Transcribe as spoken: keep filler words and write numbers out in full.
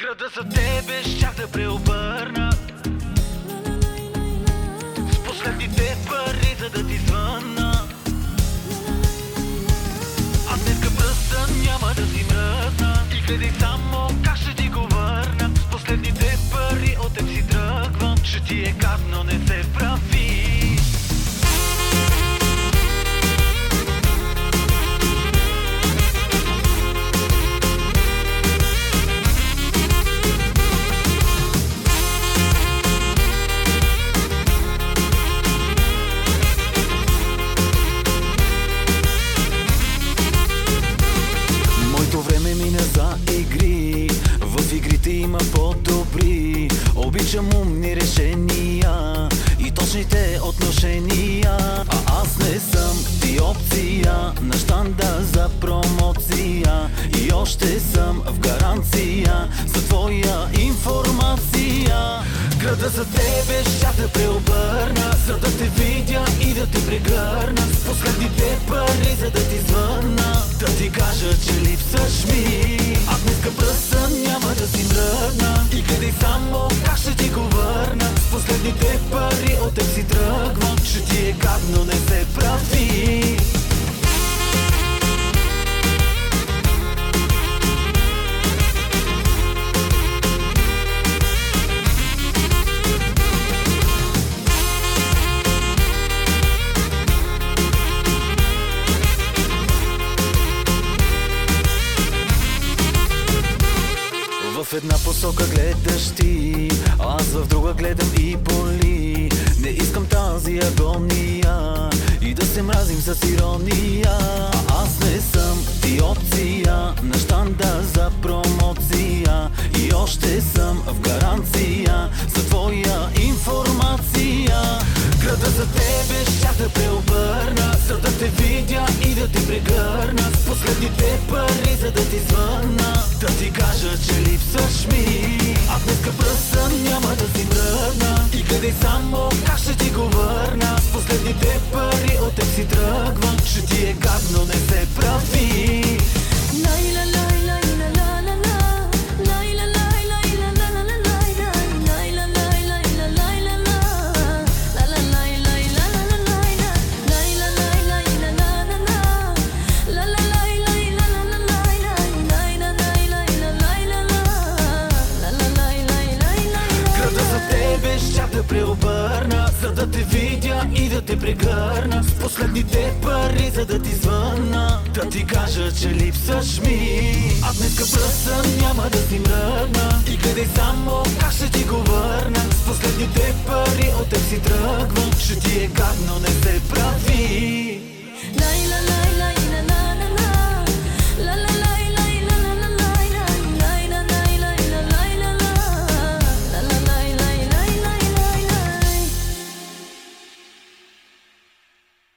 Града за тебе щях да преобърна с последните пари, за да ти звънна. А днеска пръста няма да си мръсна и гледай само как ще ти го върна. С последните пари от теб си тръгвам. Ще ти е гадно, не се прави. Време мина за игри, в игрите има по-добри. Обичам умни решения и точните отношения. А аз не съм ти опция на щанда за промоция. И още съм в гаранция за твоя информация. Града за тебе щях да преобърна, за да те видя и да те прегърна. С последните пари, за да ти звънна, да ти кажа, че липсваш ми. А днеска пръста няма да си мръдна и гледай само как ще ти го върна. С последните пари от теб си тръгвам. Ще ти е гадно, не се прави. В една посока гледаш ти, аз в друга гледам и боли. Не искам тази агония и да се мразим с ирония. А аз не съм ти опция на щанда за промоция. И още съм в гаранция за твоя информация. Града за тебе щях да преобърна, за да те видя и да те прегърна. С последните пари, за да ти звънна, да ти кажа, че липсваш ми. А днеска пръста няма да си мръдна и гледай само как ще ти го върна. С последните пари от теб си тръгвам. Ще ти е гадно, не се прави. Щях да преобърна, за да те видя и да те прегърна. С последните пари, за да ти звънна, да ти кажа, че липсваш ми. А днеска пръста няма да си мръдна и гледай само как ще ти го върна. С последните пари от теб си тръгвам. Ще ти е гадно, не се прави.